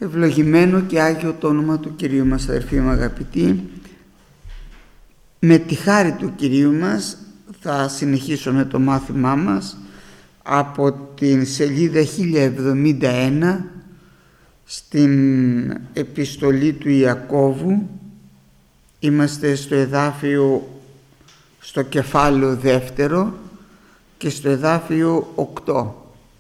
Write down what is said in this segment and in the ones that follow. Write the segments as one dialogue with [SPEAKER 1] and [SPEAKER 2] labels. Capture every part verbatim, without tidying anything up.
[SPEAKER 1] Ευλογημένο και Άγιο το όνομα του Κυρίου μας, αδερφοί μου αγαπητοί. Με τη χάρη του Κυρίου μας θα συνεχίσουμε το μάθημά μας από την σελίδα χίλια εβδομήντα ένα στην επιστολή του Ιακώβου. Είμαστε στο εδάφιο, στο κεφάλαιο δεύτερο και στο εδάφιο οκτώ.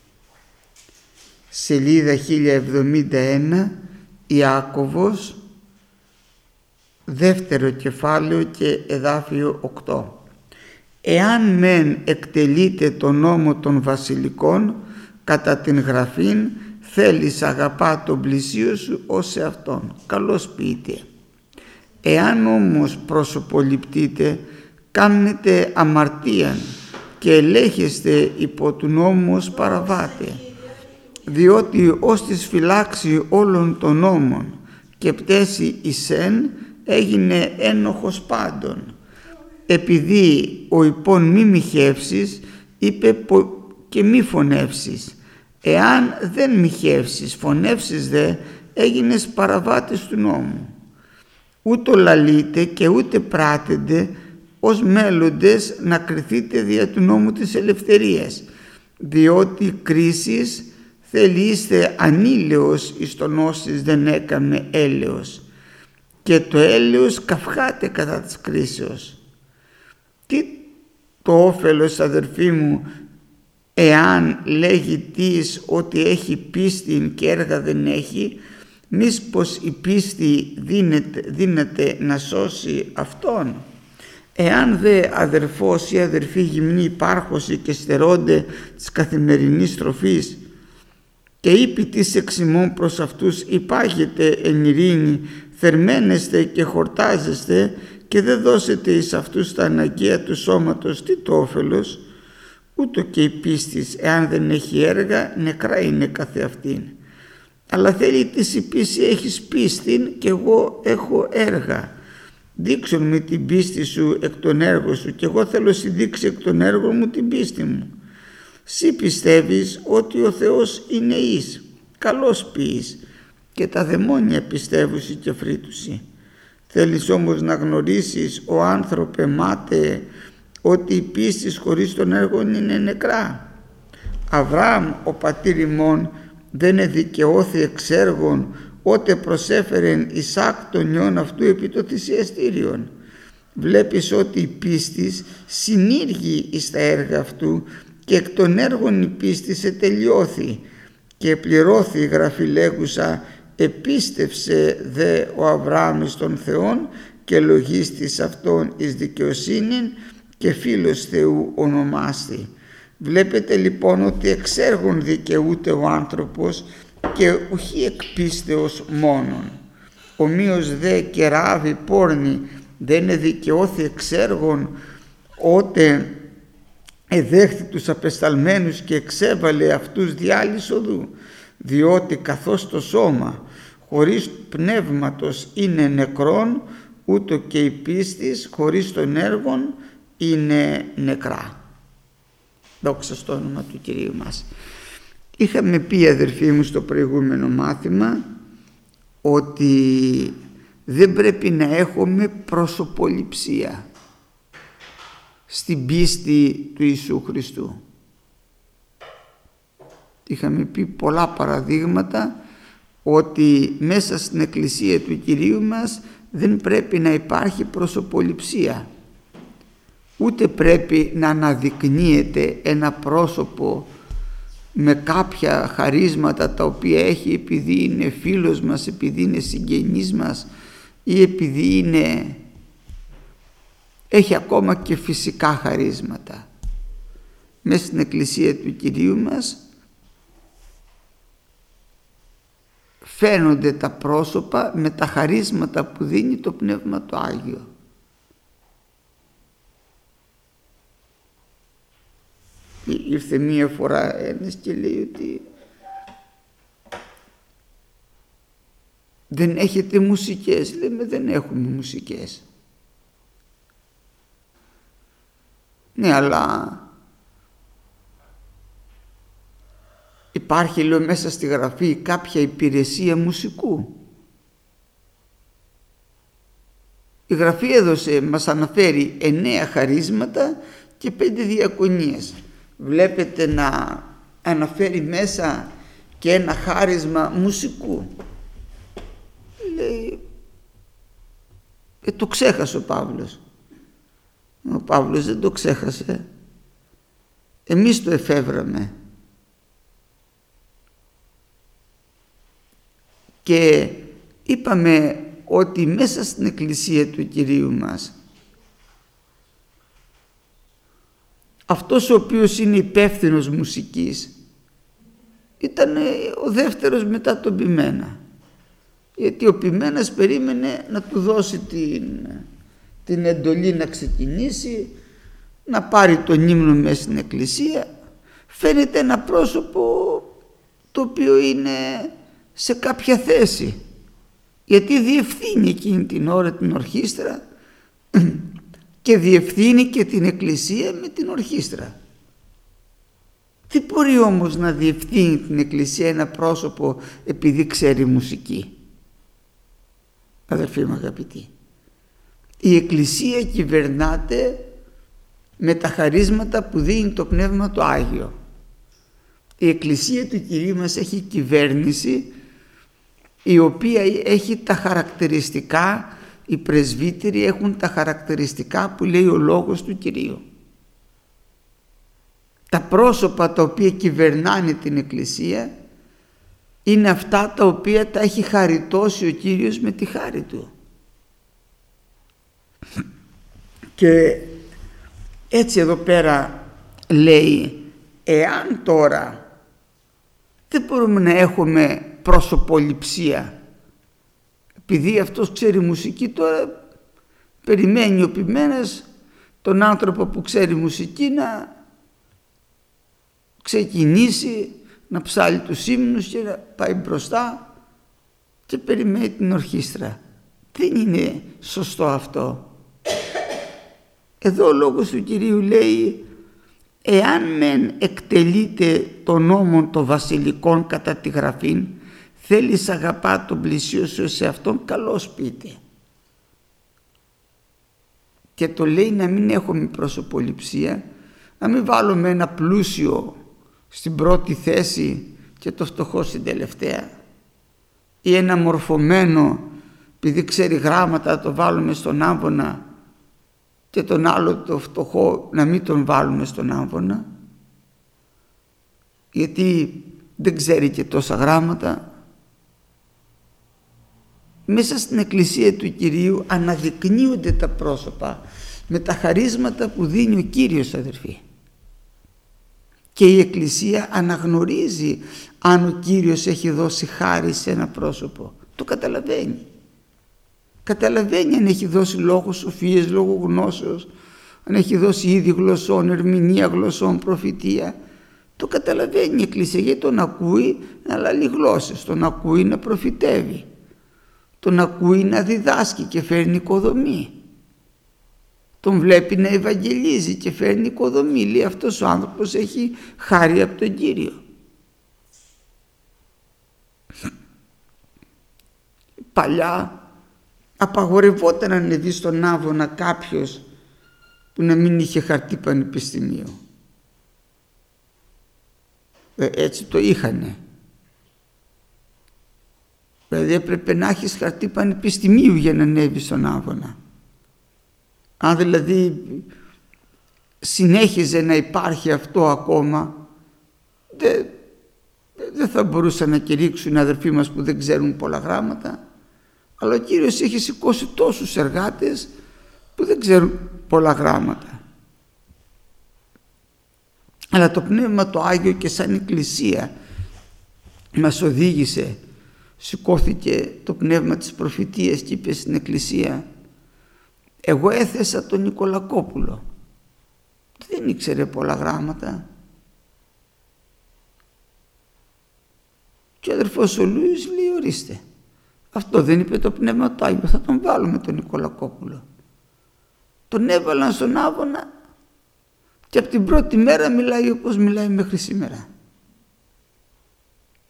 [SPEAKER 1] Σελίδα χίλια εβδομήντα ένα, Ιάκωβος, δεύτερο κεφάλαιο και εδάφιο οκτώ. Εάν μεν εκτελείτε τον νόμο των βασιλικών κατά την γραφήν, θέλεις αγαπά τον πλησίο σου ως εαυτόν. Καλώς ποιείτε. Εάν όμως προσωποληπτείτε, κάνετε αμαρτίαν και ελέγχεστε υπό του νόμου ως παραβάτε. Διότι ως της φυλάξει όλων των νόμων και πτέσει εισέν, έγινε ένοχος πάντων. Επειδή ο υπόν μη μοιχεύσεις, είπε και μη φωνεύσεις. Εάν δεν μοιχεύσεις, φωνεύσεις δε, έγινες παραβάτης του νόμου. Ούτω λαλείτε και ούτε πράτετε ως μέλλοντες να κριθείτε δια του νόμου της ελευθερίας, διότι κρίσεις θέλει είστε ανήλαιος εις τον όσης δεν έκαμε έλεος, και το έλεος καυχάται κατά της κρίσεως. Τι το όφελος, αδερφοί μου, εάν λέγει τις ότι έχει πίστη και έργα δεν έχει, μήπως πως η πίστη δίνεται, δύναται να σώσει αυτόν? Εάν δε αδερφός ή αδερφή γυμνή υπάρχωση και στερώνται της καθημερινής τροφής, και είπε της εξημών προς αυτούς υπάγετε εν ειρήνη, θερμαίνεστε και χορτάζεστε και δεν δώσετε εις αυτούς τα αναγκαία του σώματος, τι το όφελος? Ούτω και η πίστης, εάν δεν έχει έργα, νεκρά είναι καθεαυτήν. Αλλά θέλει της η πίστη, έχεις πίστην και εγώ έχω έργα. Δείξον με την πίστη σου εκ των έργων σου και εγώ θέλω να δείξει εκ των έργων μου την πίστη μου. Συ πιστεύεις ότι ο Θεός είναι εις, καλώς ποιείς, και τα δαιμόνια πιστεύουσι και φρύτουσι. Θέλεις όμως να γνωρίσεις, ο άνθρωπε μάτε, ότι η πίστη χωρίς των έργων είναι νεκρά. Αβραάμ ο πατήρ ημών δεν εδικαιώθη εξ έργων, ότε προσέφερεν Ισάκ τον ιόν αυτού επί το θυσιαστήριον. Βλέπεις ότι η πίστης συνήργει εις τα έργα αυτού, και εκ των έργων η πίστη σε τελειώθη, και πληρώθη η γραφή λέγουσα, επίστευσε δε ο Αβραάμ εις τον Θεόν και λογίστης αυτόν εις δικαιοσύνην και φίλος Θεού ονομάστη. Βλέπετε λοιπόν ότι εξ έργων δικαιούται ο άνθρωπος και ουχή εκ πίστεως μόνον. Ομοίως δε και Ράβη πόρνη δεν εδικαιώθη εξ έργων, ότε εδέχθη τους απεσταλμένους και εξέβαλε αυτούς διάλυσης οδού, διότι καθώς το σώμα χωρίς πνεύματος είναι νεκρόν, ούτω και η πίστης χωρίς των έργων είναι νεκρά. Δόξα στο όνομα του Κυρίου μας. Είχαμε πει, αδερφοί μου, στο προηγούμενο μάθημα ότι δεν πρέπει να έχουμε προσωποληψία στην πίστη του Ιησού Χριστού. Είχαμε πει πολλά παραδείγματα ότι μέσα στην Εκκλησία του Κυρίου μας δεν πρέπει να υπάρχει προσωποληψία. Ούτε πρέπει να αναδεικνύεται ένα πρόσωπο με κάποια χαρίσματα τα οποία έχει επειδή είναι φίλος μας, επειδή είναι συγγενής μας ή επειδή είναι, έχει ακόμα και φυσικά χαρίσματα. Μέσα στην Εκκλησία του Κυρίου μας φαίνονται τα πρόσωπα με τα χαρίσματα που δίνει το Πνεύμα το Άγιο. Ήρθε μία φορά ένας και λέει ότι δεν έχετε μουσικές. Λέμε δεν έχουμε μουσικές. Ναι, αλλά Υπάρχει, λέω, μέσα στη Γραφή κάποια υπηρεσία μουσικού? Η Γραφή έδωσε, μας αναφέρει εννέα χαρίσματα και πέντε διακονίες. Βλέπετε να αναφέρει μέσα και ένα χάρισμα μουσικού. Λέει, ε, το ξέχασε ο Παύλος. Ο Παύλος δεν το ξέχασε. Εμείς το εφεύραμε. Και είπαμε ότι μέσα στην Εκκλησία του Κυρίου μας αυτός ο οποίος είναι υπεύθυνος μουσικής ήταν ο δεύτερος μετά τον ποιμένα, γιατί ο ποιμένας περίμενε να του δώσει την, την εντολή να ξεκινήσει, να πάρει τον ύμνο μέσα στην Εκκλησία. Φαίνεται ένα πρόσωπο το οποίο είναι σε κάποια θέση, γιατί διευθύνει εκείνη την ώρα την ορχήστρα και διευθύνει και την Εκκλησία με την ορχήστρα. Τι μπορεί όμως να διευθύνει την Εκκλησία ένα πρόσωπο επειδή ξέρει μουσική? Αδερφοί μου αγαπητοί, η Εκκλησία κυβερνάται με τα χαρίσματα που δίνει το Πνεύμα το Άγιο. Η Εκκλησία του Κυρίου μας έχει κυβέρνηση η οποία έχει τα χαρακτηριστικά, οι πρεσβύτεροι έχουν τα χαρακτηριστικά που λέει ο λόγος του Κυρίου. Τα πρόσωπα τα οποία κυβερνάνε την Εκκλησία είναι αυτά τα οποία τα έχει χαριτώσει ο Κύριος με τη χάρη Του. Και έτσι εδώ πέρα λέει, εάν τώρα δεν μπορούμε να έχουμε προσωποληψία, επειδή αυτός ξέρει μουσική, τώρα περιμένει ο ποιμένας τον άνθρωπο που ξέρει μουσική να ξεκινήσει να ψάλει τους ύμνους και να πάει μπροστά και περιμένει την ορχήστρα. Δεν είναι σωστό αυτό. Εδώ ο λόγος του Κυρίου λέει, εάν μεν εκτελείται τον νόμον των βασιλικών κατά τη Γραφήν, θέλεις αγαπά τον πλησίο σου σε αυτόν, καλώς πείτε. Και το λέει να μην έχουμε προσωποληψία, να μην βάλουμε ένα πλούσιο στην πρώτη θέση και το φτωχό στην τελευταία, ή ένα μορφωμένο επειδή ξέρει γράμματα το βάλουμε στον άμβονα και τον άλλο το φτωχό να μην τον βάλουμε στον άμβονα, γιατί δεν ξέρει και τόσα γράμματα. Μέσα στην Εκκλησία του Κυρίου αναδεικνύονται τα πρόσωπα με τα χαρίσματα που δίνει ο Κύριος, αδερφοί. Και η Εκκλησία αναγνωρίζει αν ο Κύριος έχει δώσει χάρη σε ένα πρόσωπο. Το καταλαβαίνει. Καταλαβαίνει αν έχει δώσει λόγο σοφίας, λόγο γνώσεως, αν έχει δώσει είδη γλωσσών, ερμηνεία γλωσσών, προφητεία. Το καταλαβαίνει η Εκκλησία, γιατί τον ακούει να λαλεί γλώσσες, τον ακούει να προφητεύει, τον ακούει να διδάσκει και φέρνει οικοδομή, τον βλέπει να ευαγγελίζει και φέρνει οικοδομή. Λέει, αυτός ο άνθρωπος έχει χάρη από τον Κύριο. Παλιά απαγορευόταν να ανεβεί στον άβονα κάποιος που να μην είχε χαρτί πανεπιστημίου. Ε, έτσι το είχανε. Δηλαδή έπρεπε να έχεις χαρτί πανεπιστημίου για να ανέβει στον άβονα. Αν δηλαδή συνέχιζε να υπάρχει αυτό ακόμα, δεν δε θα μπορούσαν να κηρύξουν οι αδερφοί μας που δεν ξέρουν πολλά γράμματα. Αλλά ο Κύριος έχει σηκώσει τόσους εργάτες που δεν ξέρουν πολλά γράμματα. Αλλά το Πνεύμα το Άγιο και σαν Εκκλησία μας οδήγησε, σηκώθηκε το πνεύμα της προφητείας και είπε στην Εκκλησία, εγώ έθεσα τον Νικολακόπουλο, δεν ήξερε πολλά γράμματα. Και ο αδερφός ο Λούις λέει, ορίστε, αυτό δεν είπε το Πνεύμα του Άγιο, θα τον βάλουμε τον Νικολακόπουλο. Τον έβαλαν στον άβονα και από την πρώτη μέρα μιλάει όπως μιλάει μέχρι σήμερα.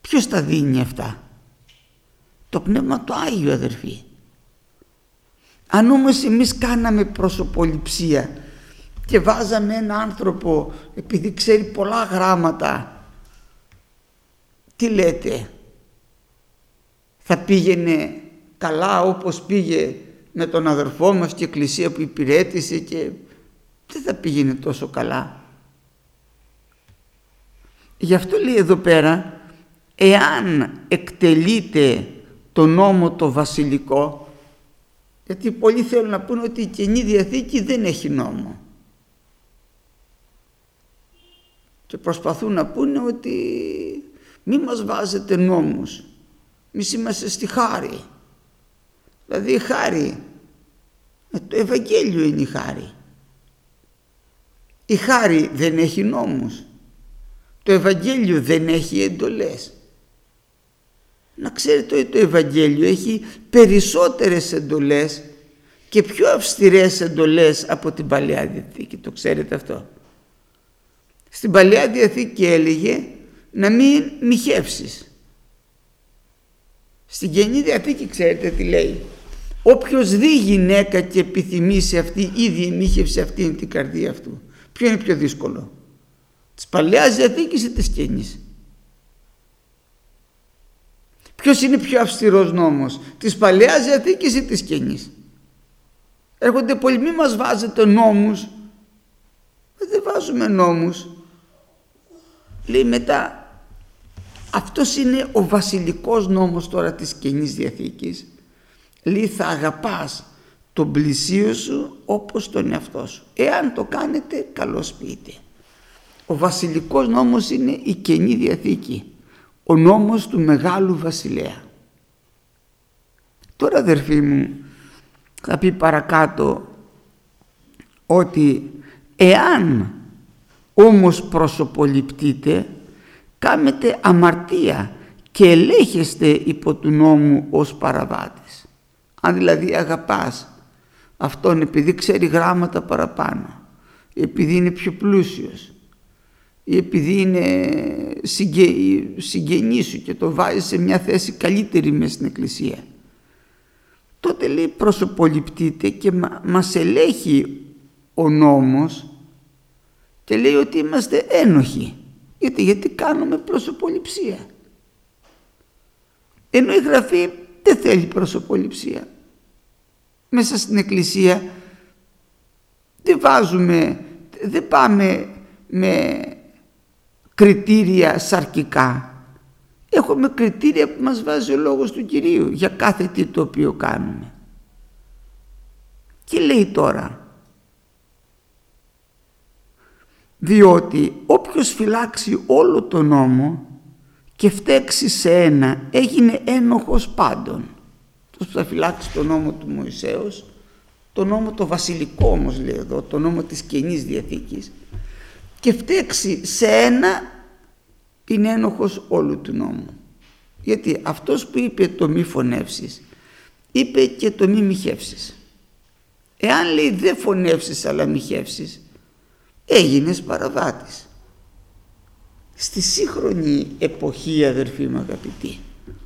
[SPEAKER 1] Ποιος τα δίνει αυτά? Το Πνεύμα το Άγιο, αδερφοί. Αν όμως εμείς κάναμε προσωποληψία και βάζαμε ένα άνθρωπο επειδή ξέρει πολλά γράμματα, τι λέτε, θα πήγαινε καλά όπως πήγε με τον αδερφό μας και εκκλησία που υπηρέτησε, και δεν θα πήγαινε τόσο καλά. Γι' αυτό λέει εδώ πέρα, εάν εκτελείτε το νόμο το βασιλικό, γιατί πολλοί θέλουν να πούνε ότι η Καινή Διαθήκη δεν έχει νόμο και προσπαθούν να πούνε ότι μη μας βάζετε νόμους, εμείς είμαστε στη χάρη. Δηλαδή η χάρη, το Ευαγγέλιο είναι η χάρη. Η χάρη δεν έχει νόμους, το Ευαγγέλιο δεν έχει εντολές. Να ξέρετε ότι το Ευαγγέλιο έχει περισσότερες εντολές και πιο αυστηρές εντολές από την Παλαιά Διαθήκη. Το ξέρετε αυτό? Στην Παλαιά Διαθήκη έλεγε να μην μοιχεύσεις. Στην Καινή Διαθήκη ξέρετε τι λέει? Όποιος δει γυναίκα και επιθυμεί σε αυτή, ήδη η μοίχευση αυτή είναι την καρδία αυτού. Ποιο είναι πιο δύσκολο, της Παλαιάς Διαθήκης ή της Καινής? Ποιος είναι πιο αυστηρός νόμος, της Παλαιάς Διαθήκης ή της Καινής? Έρχονται πολλοί, μη μας βάζετε νόμους. Δεν βάζουμε νόμους. Λέει μετά, αυτός είναι ο βασιλικός νόμος τώρα της Καινής Διαθήκης. Λέει, θα αγαπάς τον πλησίο σου όπως τον εαυτό σου. Εάν το κάνετε, καλώς πείτε. Ο βασιλικός νόμος είναι η Καινή Διαθήκη, ο νόμος του Μεγάλου Βασιλέα. Τώρα, αδερφοί μου, θα πει παρακάτω ότι εάν όμως προσωποληπτείτε, κάμετε αμαρτία και ελέγχεστε υπό του νόμου ως παραβάτης. Αν δηλαδή αγαπάς αυτόν επειδή ξέρει γράμματα παραπάνω, επειδή είναι πιο πλούσιος ή επειδή είναι συγγε... συγγενής σου και το βάζεις σε μια θέση καλύτερη μες στην εκκλησία, τότε λέει προσωποληπτείτε και μα... μας ελέγχει ο νόμος και λέει ότι είμαστε ένοχοι. Γιατί, γιατί κάνουμε προσωποληψία. Ενώ η Γραφή δεν θέλει προσωποληψία. Μέσα στην εκκλησία δεν βάζουμε, δεν πάμε με κριτήρια σαρκικά. Έχουμε κριτήρια που μας βάζει ο Λόγος του Κυρίου για κάθε τι το οποίο κάνουμε. Και λέει τώρα, διότι όποιος φυλάξει όλο τον νόμο και φταίξει σε ένα, έγινε ένοχος πάντων. Αυτός που θα φυλάξει τον νόμο του Μωυσέως, τον νόμο το βασιλικό όμως λέει εδώ, τον νόμο της Καινής Διαθήκης, και φταίξει σε ένα, είναι ένοχος όλου του νόμου. Γιατί αυτός που είπε το μη φωνεύσεις, είπε και το μη μοιχεύσεις. Εάν λέει δεν φωνεύσεις αλλά μοιχεύσεις, έγινες παραβάτης. Στη σύγχρονη εποχή, αδερφοί μου αγαπητοί,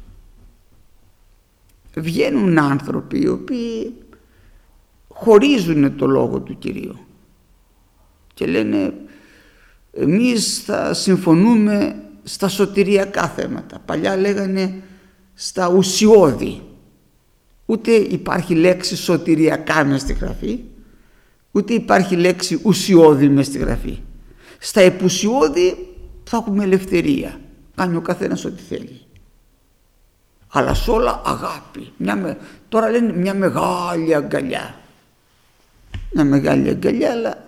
[SPEAKER 1] βγαίνουν άνθρωποι οι οποίοι χωρίζουν το Λόγο του Κυρίου και λένε εμείς θα συμφωνούμε στα σωτηριακά θέματα. Παλιά λέγανε στα ουσιώδη. Ούτε υπάρχει λέξη σωτηριακά μες στη Γραφή, ούτε υπάρχει λέξη ουσιώδη μες στη Γραφή. Στα επουσιώδη θα έχουμε ελευθερία, κάνει ο καθένας ό,τι θέλει. Αλλά σ' όλα αγάπη. Μια με... Τώρα λένε μια μεγάλη αγκαλιά. Μια μεγάλη αγκαλιά, αλλά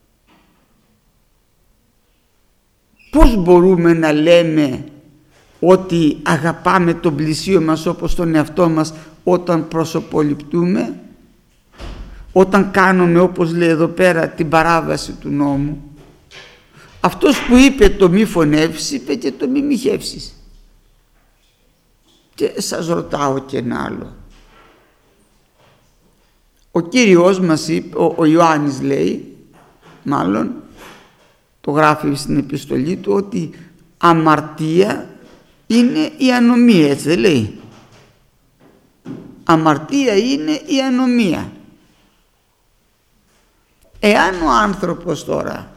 [SPEAKER 1] πώς μπορούμε να λέμε ότι αγαπάμε τον πλησίο μας όπως τον εαυτό μας όταν προσωποληπτούμε, όταν κάνουμε, όπως λέει εδώ πέρα, την παράβαση του νόμου? Αυτός που είπε το μη φωνεύσεις, είπε και το μη μοιχεύσεις. Και σας ρωτάω και ένα άλλο. Ο Κύριος μας είπε, ο, ο Ιωάννης λέει, μάλλον το γράφει στην επιστολή του, ότι αμαρτία είναι η ανομία, έτσι δεν λέει? Αμαρτία είναι η ανομία. Εάν ο άνθρωπος τώρα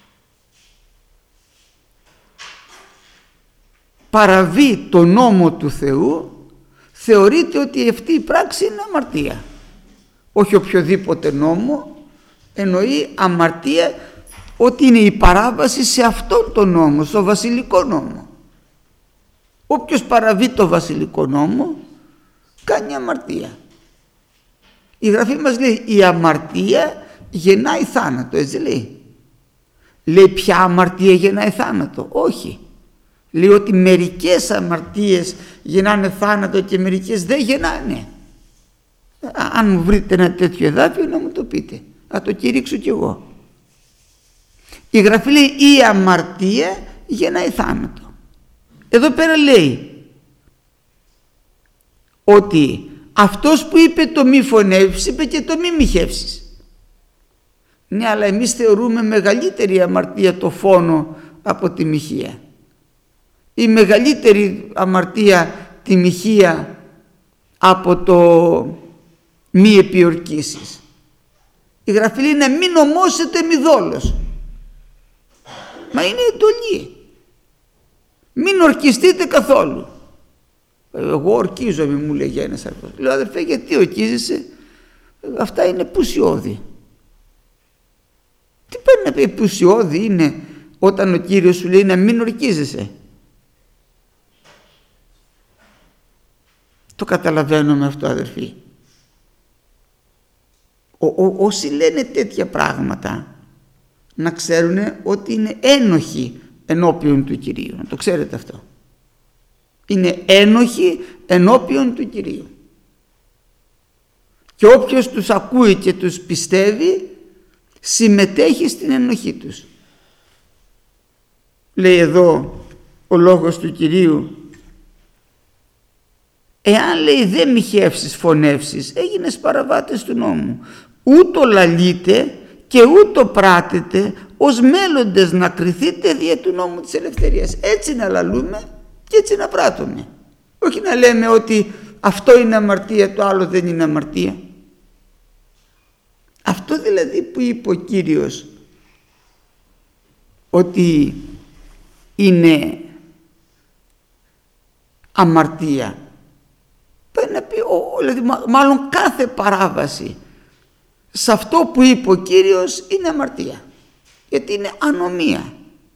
[SPEAKER 1] παραβεί το νόμο του Θεού, θεωρείται ότι αυτή η πράξη είναι αμαρτία. Όχι οποιοδήποτε νόμο, εννοεί αμαρτία ότι είναι η παράβαση σε αυτόν τον νόμο, στο βασιλικό νόμο. Όποιος παραβεί το βασιλικό νόμο κάνει αμαρτία. Η Γραφή μας λέει η αμαρτία γεννάει θάνατο, έτσι λέει? Λέει ποια αμαρτία γεννάει θάνατο? Όχι. Λέει ότι μερικές αμαρτίες γεννάνε θάνατο και μερικές δεν γεννάνε. Αν μου βρείτε ένα τέτοιο εδάφιο να μου το πείτε, να το κηρύξω κι εγώ. Η Γραφή λέει η αμαρτία γεννάει θάνατο. Εδώ πέρα λέει ότι αυτός που είπε το μη φωνεύσεις είπε και το μη μοιχεύσεις. Ναι, αλλά εμείς θεωρούμε μεγαλύτερη αμαρτία το φόνο από τη μοιχεία. Η μεγαλύτερη αμαρτία τη μοιχεία από το μη επιορκήσεις. Η Γραφή λέει να μην ομώσετε μη δόλος. Μα είναι εντολή. Μην ορκιστείτε καθόλου. Εγώ ορκίζομαι, μου λέγει ένας αυτός. Λέω αδερφέ, γιατί ορκίζεσαι? Αυτά είναι πουσιώδη. Τι πάει να πει πουσιώδη είναι όταν ο Κύριος σου λέει να μην ορκίζεσαι? Το καταλαβαίνουμε αυτό, αδερφοί? Ο, ο, όσοι λένε τέτοια πράγματα να ξέρουν ότι είναι ένοχοι ενώπιον του Κυρίου. Να το ξέρετε αυτό. Είναι ένοχοι ενώπιον του Κυρίου. Και όποιος τους ακούει και τους πιστεύει συμμετέχει στην ενοχή τους. Λέει εδώ ο λόγος του Κυρίου, εάν λέει δεν μοιχεύσεις φωνεύσεις, έγινες παραβάτες του νόμου. Ούτω λαλείτε και ούτω πράτετε ως μέλλοντες να κριθείτε δια του νόμου της ελευθερίας. Έτσι να λαλούμε και έτσι να πράττουμε. Όχι να λέμε ότι αυτό είναι αμαρτία, το άλλο δεν είναι αμαρτία. Αυτό δηλαδή που είπε ο Κύριος ότι είναι αμαρτία, πάει να πει, ο, δηλαδή μάλλον κάθε παράβαση σε αυτό που είπε ο Κύριος είναι αμαρτία, γιατί είναι ανομία.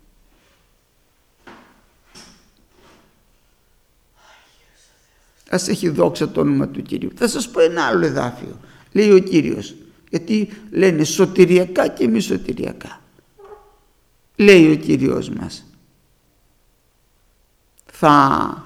[SPEAKER 1] Ας έχει δόξα το όνομα του Κυρίου. Θα σας πω ένα άλλο εδάφιο. Λέει ο Κύριος, γιατί λένε σωτηριακά και μη σωτηριακά. Λέει ο Κύριος μας, θα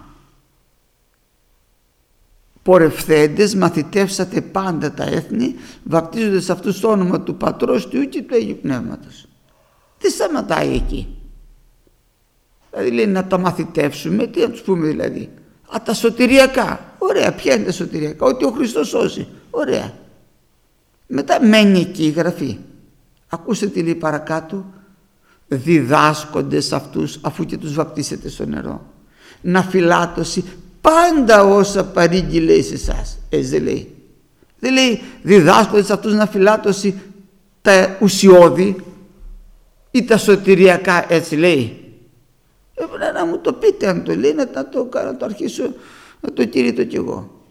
[SPEAKER 1] πορευθέντες μαθητεύσατε πάντα τα έθνη, βαπτίζοντας αυτούς το όνομα του Πατρός, του Υιού και του Αγίου Πνεύματος. Τι σταματάει εκεί? Δηλαδή λέει να τα μαθητεύσουμε, τι να τους πούμε δηλαδή? Α, τα σωτηριακά. Ωραία, ποια είναι τα σωτηριακά? Ότι ο Χριστός σώζει. Ωραία. Μετά μένει εκεί η Γραφή. Ακούστε τι λέει παρακάτω. Διδάσκοντες αυτούς, αφού και τους βαπτίσετε στο νερό, να φυλάτωση πάντα όσα παρήγγειλε εις εσάς. Έτσι δεν λέει? Δεν λέει διδάσκοντες αυτούς να φυλάτωση τα ουσιώδη ή τα σωτηριακά, έτσι λέει? Έπρεπε να μου το πείτε αν το λέει, να το, να το αρχίσω να το κηρύττω κι εγώ.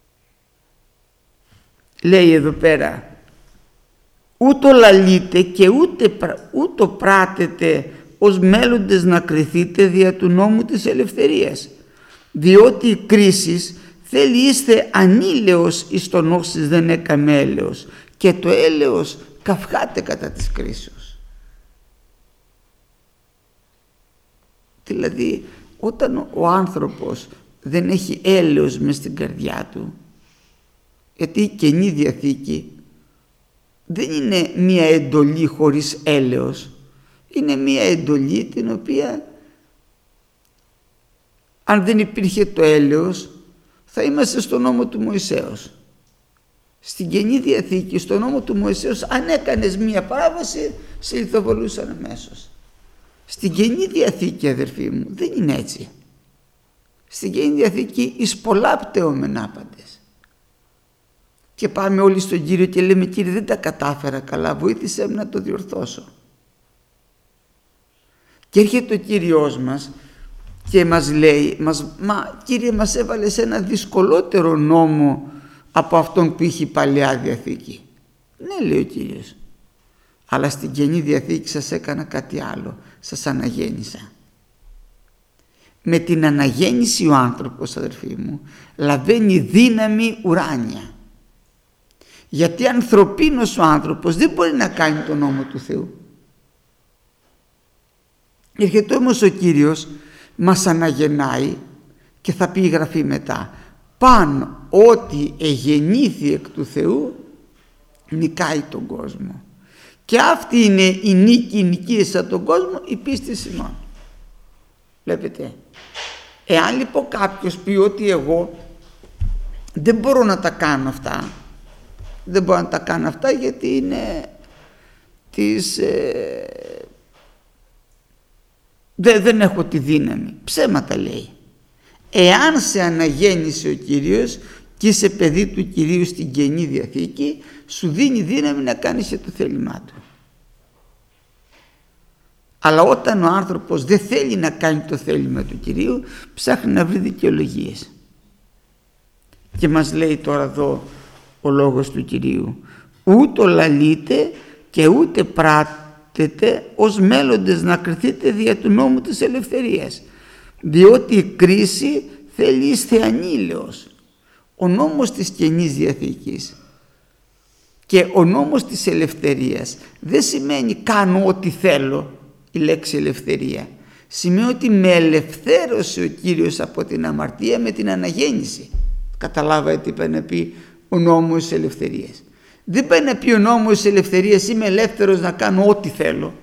[SPEAKER 1] Λέει εδώ πέρα, ούτω λαλείτε και ούτε, ούτω πράτετε ως μέλλοντες να κριθείτε δια του νόμου της ελευθερίας, διότι η κρίση θέλει είστε ανήλαιος εις τον όσης δεν έκαμε έλεος, και το έλεος καυχάται κατά της κρίσεως. Δηλαδή όταν ο άνθρωπος δεν έχει έλεος μες στην καρδιά του, γιατί η Καινή Διαθήκη δεν είναι μία εντολή χωρίς έλεος, είναι μία εντολή την οποία αν δεν υπήρχε το έλεος θα είμαστε στον νόμο του Μωυσέως. Στην Καινή Διαθήκη, στον νόμο του Μωυσέως, αν έκανες μία παράβαση σε λιθοβολούσαν αμέσως. Στην Καινή Διαθήκη, αδερφοί μου, δεν είναι έτσι. στην Καινή Διαθήκη εις πολλά πτεώμεν άπαντες. Και πάμε όλοι στον Κύριο και λέμε, Κύριε, δεν τα κατάφερα καλά, βοήθησέ με να το διορθώσω. Και έρχεται ο Κύριος μας και μας λέει, μας, μα Κύριε, μας έβαλε σε ένα δυσκολότερο νόμο από αυτόν που είχε η Παλαιά Διαθήκη. Ναι, λέει ο Κύριος, αλλά στην Καινή Διαθήκη σας έκανα κάτι άλλο, σας αναγέννησα. Με την αναγέννηση ο άνθρωπος, αδερφοί μου, λαβαίνει δύναμη ουράνια. Γιατί ανθρωπίνος ο άνθρωπος δεν μπορεί να κάνει τον νόμο του Θεού. Έρχεται όμως ο Κύριος, μας αναγεννάει και θα πει η Γραφή μετά, παν ότι εγεννήθη εκ του Θεού νικάει τον κόσμο. Και αυτή είναι η νίκη, η νικήσα τον κόσμο, η πίστη ημών. Βλέπετε, εάν λοιπόν κάποιος πει ότι εγώ δεν μπορώ να τα κάνω αυτά, δεν μπορώ να τα κάνω αυτά γιατί είναι της, ε, δε, δεν έχω τη δύναμη, ψέματα λέει. Εάν σε αναγέννησε ο Κύριος και είσαι παιδί του Κυρίου στην Καινή Διαθήκη, σου δίνει δύναμη να κάνεις και το θέλημά του. Αλλά όταν ο άνθρωπος δεν θέλει να κάνει το θέλημα του Κυρίου, ψάχνει να βρει δικαιολογίες. Και μας λέει τώρα εδώ ο λόγος του Κυρίου, ούτω λαλείτε και ούτε πράτετε ως μέλλοντες να κριθείτε δια του νόμου της ελευθερίας, διότι η κρίση θέλει εις θεανήλαιος. Ο νόμος της Καινής Διαθήκης και ο νόμος της ελευθερίας δεν σημαίνει κάνω ό,τι θέλω. Η λέξη ελευθερία σημαίνει ότι με ελευθέρωσε ο Κύριος από την αμαρτία με την αναγέννηση. Καταλάβατε τι πάει να πει ο νόμος της ελευθερίας. Δεν πάει να πει ο νόμος της ελευθερίας είμαι ελεύθερος να κάνω ό,τι θέλω.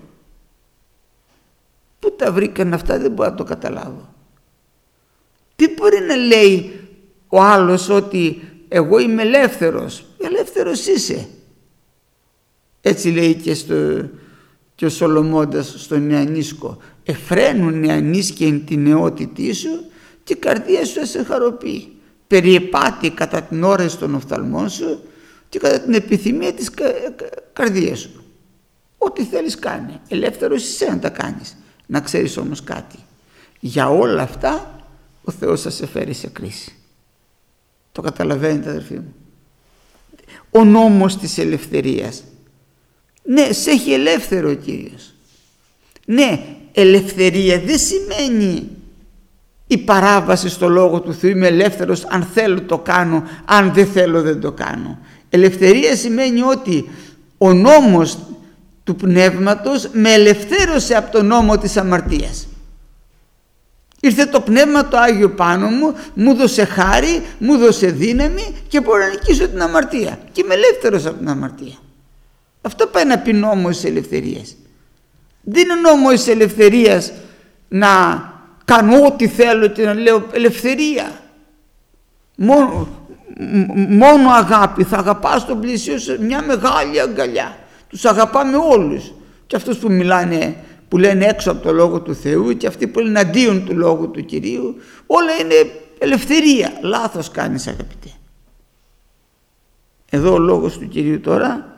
[SPEAKER 1] Πού τα βρήκαν αυτά, δεν μπορώ να το καταλάβω. Τι μπορεί να λέει ο άλλος ότι εγώ είμαι ελεύθερος? Ελεύθερος είσαι. Έτσι λέει και, στο, και ο Σολομώντας στον Νεανίσκο, εφραίνουν νεανίσκε την νεότητή σου και η καρδία σου σε χαροποιεί. Περιεπάτη κατά την όρεση των οφθαλμών σου και κατά την επιθυμία της κα, κα, καρδίας σου. Ό,τι θέλεις κάνει. Ελεύθερος είσαι να τα κάνεις. Να ξέρεις όμως κάτι. Για όλα αυτά ο Θεός θα σε φέρει σε κρίση. Το καταλαβαίνετε, αδερφοί μου? Ο νόμος της ελευθερίας. Ναι, σε έχει ελεύθερο ο Κύριος. Ναι, ελευθερία δεν σημαίνει η παράβαση στο λόγο του Θεού. Είμαι ελεύθερος, αν θέλω το κάνω, αν δεν θέλω δεν το κάνω. Ελευθερία σημαίνει ότι ο νόμος του Πνεύματος με ελευθέρωσε από τον νόμο της αμαρτίας. Ήρθε το Πνεύμα το Άγιο πάνω μου, μου δώσε χάρη, μου δώσε δύναμη και μπορώ να νικήσω την αμαρτία. Και είμαι ελεύθερος από την αμαρτία. Αυτό πάει να πει νόμος της ελευθερίας. Δεν είναι νόμος της ελευθερίας να κάνω ό,τι θέλω και να λέω ελευθερία. Μόνο, μόνο αγάπη. Θα αγαπάς τον πλησίο σου, μια μεγάλη αγκαλιά. Τους αγαπάμε όλους. Και αυτούς που μιλάνε, που λένε έξω από το Λόγο του Θεού και αυτοί που λένε αντίον του Λόγου του Κυρίου, όλα είναι ελευθερία. Λάθος κάνεις, αγαπητέ. Εδώ ο Λόγος του Κυρίου τώρα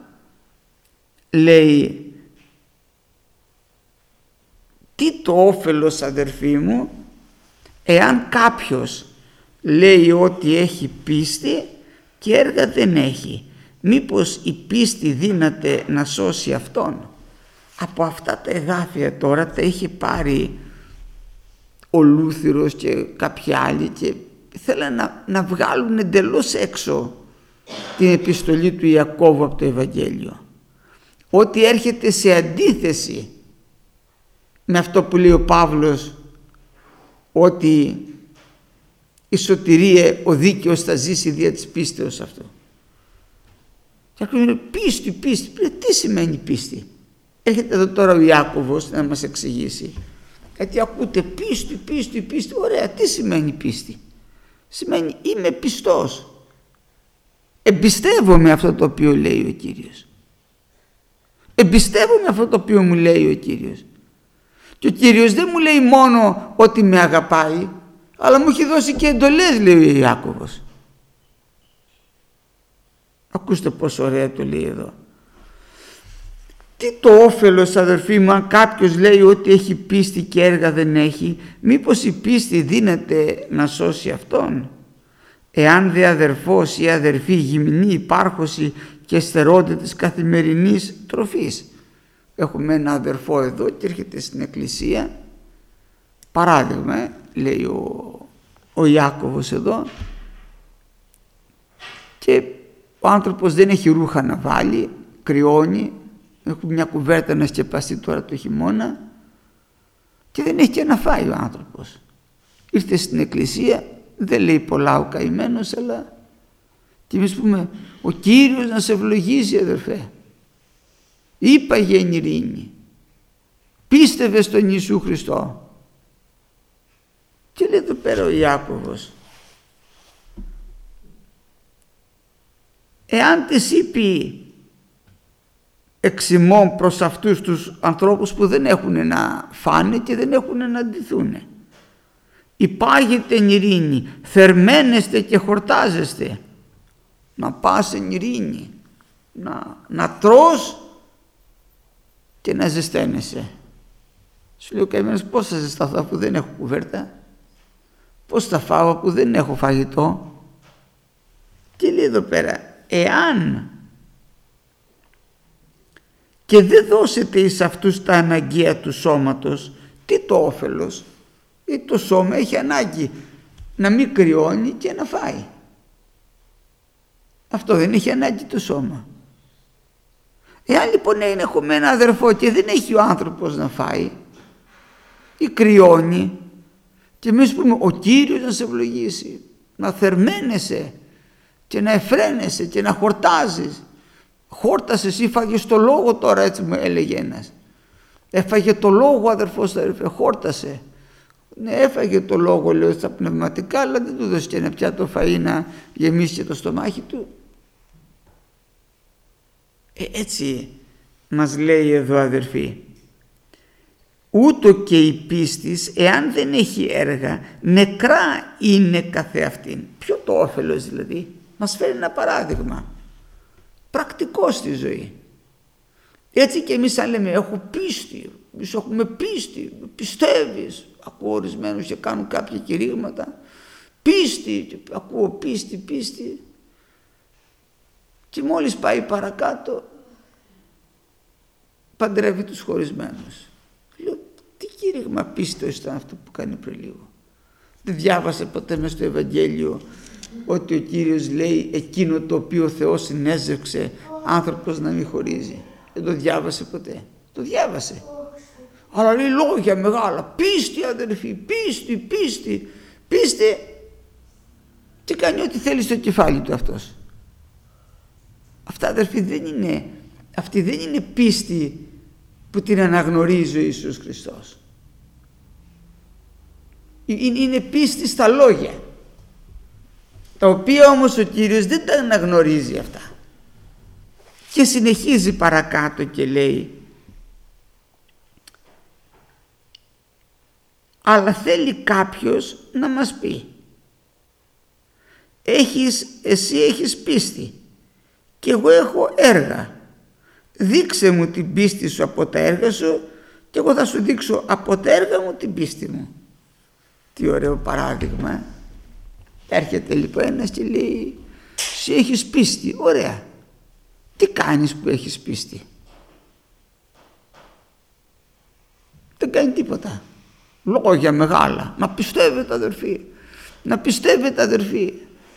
[SPEAKER 1] λέει, τι το όφελος, αδερφοί μου, εάν κάποιος λέει ότι έχει πίστη και έργα δεν έχει? Μήπως η πίστη δύναται να σώσει αυτόν? Από αυτά τα εδάφια τώρα τα είχε πάρει ο Λούθυρος και κάποιοι άλλοι και θέλαν να, να βγάλουν εντελώς έξω την επιστολή του Ιακώβου από το Ευαγγέλιο, ότι έρχεται σε αντίθεση με αυτό που λέει ο Παύλος, ότι η σωτηρία, ο δίκαιος θα ζήσει δια της πίστεως αυτό. Και ακούγεται πίστη, πίστη. Τι σημαίνει πίστη? Έρχεται εδώ τώρα ο Ιάκωβος να μας εξηγήσει. Γιατί ακούτε πίστη, πίστη, πίστη. Ωραία, τι σημαίνει πίστη? Σημαίνει είμαι πιστός. Εμπιστεύομαι αυτό το οποίο λέει ο Κύριος. Εμπιστεύομαι αυτό το οποίο μου λέει ο Κύριος. Και ο Κύριος δεν μου λέει μόνο ότι με αγαπάει. αλλά μου έχει δώσει και εντολές, λέει ο Ιάκωβος. Ακούστε πόσο ωραία το λέει εδώ. Τι το όφελος, αδερφοί μου, αν κάποιος λέει ότι έχει πίστη και έργα δεν έχει, μήπως η πίστη δύναται να σώσει αυτόν? Εάν δε αδερφός ή αδερφή γυμνή υπάρχωση και στερώνται της καθημερινής τροφής. Έχουμε ένα αδερφό εδώ και έρχεται στην εκκλησία, παράδειγμα, λέει ο, ο Ιάκωβος εδώ, και ο άνθρωπος δεν έχει ρούχα να βάλει, κρυώνει, έχουμε μια κουβέρτα να σκεπαστεί τώρα το χειμώνα και δεν έχει και να φάει ο άνθρωπος. Ήρθε στην εκκλησία, δεν λέει πολλά ο καημένος, αλλά και εμείς πούμε, ο Κύριος να σε ευλογήσει, αδερφέ. Είπαγε εν ειρήνη, πίστευε στον Ιησού Χριστό. Και λέει εδώ πέρα ο Ιάκωβος, εάν τες είπε εξ ημών προς αυτούς τους ανθρώπους που δεν έχουν να φάνε και δεν έχουν να ντυθούν, υπάγεται εν ειρήνη, θερμαίνεστε και χορτάζεστε. Να πας εν ειρήνη, να, να τρως και να ζεσταίνεσαι. Σου λέει ο καημένος, πώς θα ζεσταθώ αφού δεν έχω κουβέρτα, πώς θα φάω αφού δεν έχω φαγητό? Και λέει εδώ πέρα, εάν και δεν δώσετε εις αυτούς τα αναγκαία του σώματος, τι το όφελος? Ή το σώμα έχει ανάγκη να μην κρυώνει και να φάει. Αυτό δεν έχει ανάγκη το σώμα. Εάν λοιπόν έχουμε ένα αδερφό και δεν έχει ο άνθρωπος να φάει ή κρυώνει, και εμείς πούμε ο Κύριος να σε ευλογήσει, να θερμαίνεσαι και να εφραίνεσαι και να χορτάζεις. Χόρτασες ή φάγες το λόγο τώρα, έτσι μου έλεγε ένας. Έφαγε το λόγο αδερφός, αδερφέ, χόρτασε. Ναι, έφαγε το λόγο, λέω, στα πνευματικά, αλλά δεν του δώσει και ένα πιάτο φαΐ να γεμίσει και το στομάχι του. Ε, έτσι μας λέει εδώ, αδερφοί, ούτω και η πίστης, εάν δεν έχει έργα, νεκρά είναι καθεαυτήν. Ποιο το όφελος δηλαδή? Μας φέρει ένα παράδειγμα πρακτικό στη ζωή. Έτσι και εμείς αν λέμε έχω πίστη, εμείς έχουμε πίστη, πιστεύεις, ακούω ορισμένους και κάνουν κάποια κηρύγματα, πίστη, και ακούω πίστη, πίστη, και μόλις πάει παρακάτω παντρεύει τους χωρισμένους. Λέω, τι κήρυγμα πίστος ήταν αυτό που κάνει πριν λίγο? Δεν διάβασε ποτέ μες στο Ευαγγέλιο ότι ο Κύριος λέει εκείνο το οποίο ο Θεός συνέζευξε άνθρωπος να μην χωρίζει? Δεν το διάβασε ποτέ? Το διάβασε, αλλά λέει λόγια μεγάλα, πίστη αδερφοί, πίστη, πίστη, πίστη, και κάνει ό,τι θέλει στο κεφάλι του αυτός. Αυτά αδερφοί δεν είναι, αυτή δεν είναι πίστη που την αναγνωρίζει ο Ιησούς Χριστός. Είναι πίστη στα λόγια, τα οποία όμως ο Κύριος δεν τα αναγνωρίζει αυτά. Και συνεχίζει παρακάτω και λέει, αλλά θέλει κάποιος να μας πει, έχεις, εσύ έχεις πίστη και εγώ έχω έργα, δείξε μου την πίστη σου από τα έργα σου και εγώ θα σου δείξω από τα έργα μου την πίστη μου. Τι ωραίο παράδειγμα. Έρχεται λοιπόν ένας και λέει, εσύ έχεις πίστη, ωραία, τι κάνεις που έχεις πίστη? Δεν κάνει τίποτα, λόγια μεγάλα, να πιστεύετε αδερφοί, να πιστεύετε αδερφοί,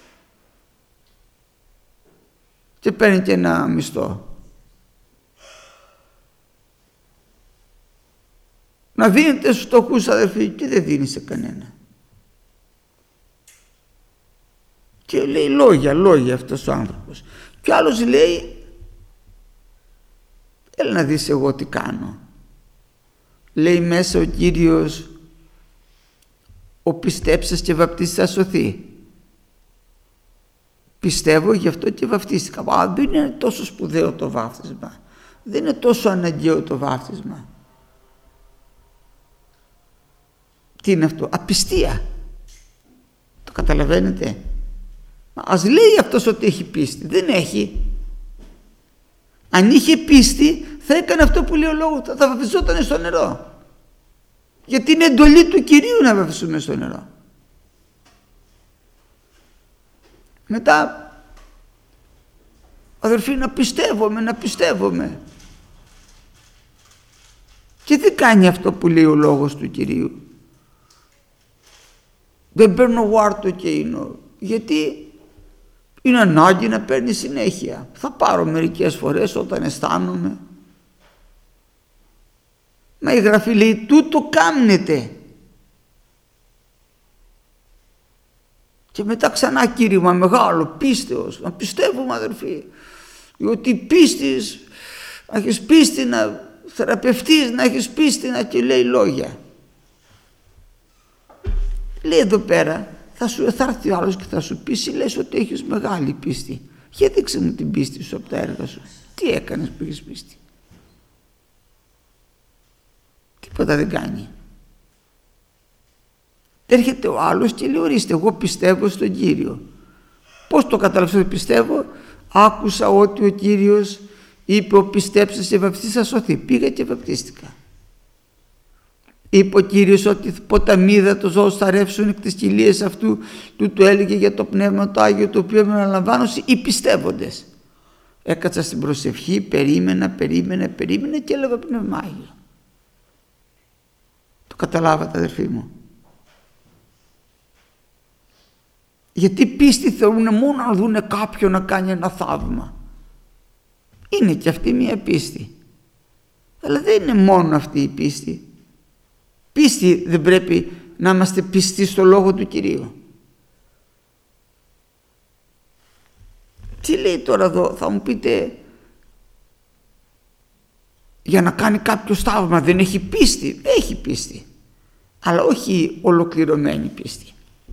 [SPEAKER 1] και παίρνει και ένα μισθό. Να δίνετε στους φτωχούς αδερφοί και δεν δίνει σε κανένα. Και λέει λόγια, λόγια αυτός ο άνθρωπος. Και άλλος λέει, έλα να δεις εγώ τι κάνω. Λέει μέσα ο Κύριος, ο πιστέψας και βαπτίσεις θα σωθεί. Πιστεύω, γι' αυτό και βαφτίστηκα. Α, δεν είναι τόσο σπουδαίο το βάφτισμα, δεν είναι τόσο αναγκαίο το βάφτισμα. Τι είναι αυτό? Απιστία. καταλαβαίνετε? Ας λέει αυτός ότι έχει πίστη. Δεν έχει. Αν είχε πίστη θα έκανε αυτό που λέει ο λόγος, θα βαπτιζόταν στο νερό. Γιατί είναι εντολή του Κυρίου να βαπτιστούμε στο νερό. Μετά, αδερφοί, να πιστεύουμε, να πιστεύουμε. Και δεν κάνει αυτό που λέει ο λόγος του Κυρίου. Δεν παίρνω βάρτο και είναι. Γιατί είναι ανάγκη να παίρνει συνέχεια. Θα πάρω μερικές φορές όταν αισθάνομαι. Μα η Γραφή λέει τούτο κάμνετε. Και μετά ξανά κήρυγμα μεγάλο, πίστεως. Να πιστεύουμε, αδερφοί. Διότι πίστης, να έχεις πίστη να θεραπευτείς, να έχεις πίστη να και λέει λόγια. Λέει εδώ πέρα, θα, σου, θα έρθει ο άλλος και θα σου πει, εσύ λες ότι έχεις μεγάλη πίστη. Για δείξε μου την πίστη σου από τα έργα σου. Τι έκανες που έχεις πίστη? Τίποτα δεν κάνει. Έρχεται ο άλλος και λέει, ορίστε, εγώ πιστεύω στον Κύριο. Πώς το κατάλαβες ότι πιστεύω? Άκουσα ότι ο Κύριος είπε, ο πιστέψας και βαπτιστής θα σωθεί. Πήγα και βαπτίστηκα. Είπε ο Κύριος ότι ποταμοί το ζώο θα ρεύσουν εκ της κοιλίας αυτού, του το έλεγε για το Πνεύμα το Άγιο, το οποίο αναλαμβάνουν οι πιστεύοντες. Έκατσα στην προσευχή, περίμενα, περίμενα, περίμενα και έλαβα Πνεύμα Άγιο. Το καταλάβατε, αδερφοί μου? Γιατί πίστη θεωρούν μόνο να δούνε κάποιον να κάνει ένα θαύμα. Είναι και αυτή μια πίστη. Αλλά δεν είναι μόνο αυτή η πίστη. Πίστη δεν πρέπει να είμαστε πιστοί στο Λόγο του Κυρίου. Τι λέει τώρα εδώ? Θα μου πείτε, για να κάνει κάποιο θαύμα δεν έχει πίστη? Έχει πίστη, αλλά όχι ολοκληρωμένη πίστη.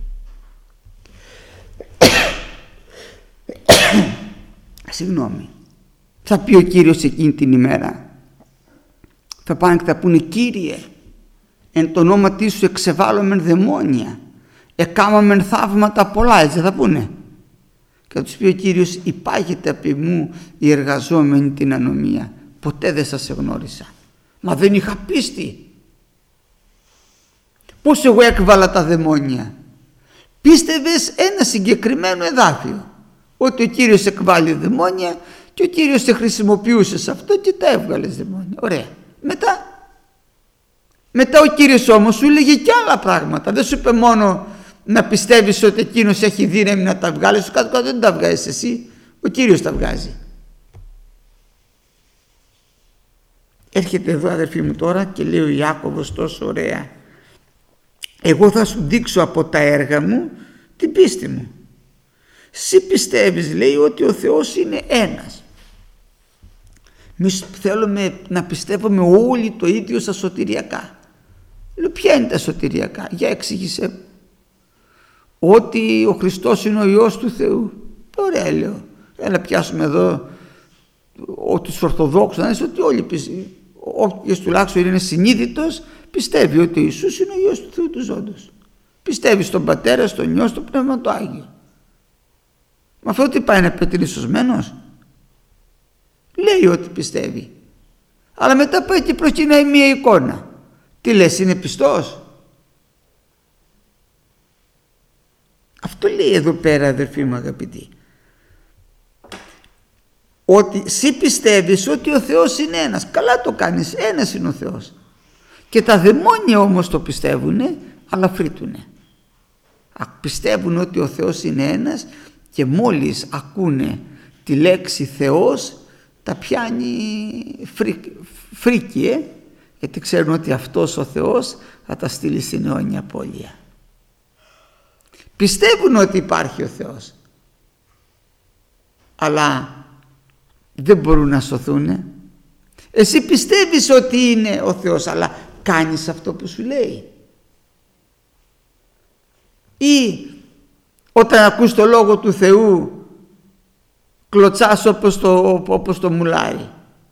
[SPEAKER 1] Συγγνώμη. Θα πει ο Κύριος εκείνη την ημέρα, θα πάνε και θα πούνε, Κύριε, εν το ονόματί σου εξεβάλλομεν δαιμόνια, εκάμαμεν θαύματα πολλά, έτσι θα πούνε. Και θα τους πει ο Κύριος, υπάγεται απ' μου η εργαζόμενη την ανομία, ποτέ δεν σας εγνώρισα. Μα δεν είχα πίστη. Πώς εγώ έκβαλα τα δαιμόνια? Πίστευες ένα συγκεκριμένο εδάφιο, ότι ο Κύριος εκβάλλει δαιμόνια και ο Κύριος σε χρησιμοποιούσε σε αυτό και τα έβγαλες δαιμόνια. Ωραία. Μετά, μετά ο Κύριος όμως σου έλεγε και άλλα πράγματα. Δεν σου είπε μόνο να πιστεύεις ότι εκείνος έχει δύναμη να τα βγάλει, σου κάτω κάτω δεν τα βγάζεις εσύ, ο Κύριος τα βγάζει. Έρχεται εδώ, αδερφοί μου, τώρα και λέει ο Ιάκωβος τόσο ωραία, εγώ θα σου δείξω από τα έργα μου την πίστη μου. Συ πιστεύεις, λέει, ότι ο Θεός είναι ένας. Εμείς θέλουμε να πιστεύουμε όλοι το ίδιο στα σωτηριακά. Λέω, ποια είναι τα σωτηριακά? Για εξήγησε. Ότι ο Χριστός είναι ο Υιός του Θεού. Ωραία, λέω. Έλα πιάσουμε εδώ τους Ορθοδόξους, να είσαι ότι όλοι πιστεύουν. Όποιος τουλάχιστον είναι συνείδητος πιστεύει ότι ο Ιησούς είναι ο Υιός του Θεού του ζώντος. Πιστεύει στον Πατέρα, στον Υιό, στο Πνεύμα το Άγιο. Μα αυτό τι πάει να πει, ότι είναι σωσμένος? Λέει ότι πιστεύει. Αλλά μετά πάει και προσκυνάει μία εικόνα. Τι λες, είναι πιστός? Αυτό λέει εδώ πέρα, αδερφοί μου αγαπητοί. Ότι εσύ πιστεύεις ότι ο Θεός είναι ένας. Καλά το κάνεις, ένας είναι ο Θεός. Και τα δαιμόνια όμως το πιστεύουνε, αλλά φρύτουνε. Πιστεύουν ότι ο Θεός είναι ένας και μόλις ακούνε τη λέξη Θεός τα πιάνει φρίκι, ε? γιατί ξέρουν ότι αυτός ο Θεός θα τα στείλει στην αιώνια απώλεια. Πιστεύουν ότι υπάρχει ο Θεός, αλλά δεν μπορούν να σωθούν. Εσύ πιστεύεις ότι είναι ο Θεός, αλλά κάνεις αυτό που σου λέει? Ή όταν ακούς το Λόγο του Θεού κλωτσάς όπως το, όπως το μουλάρι?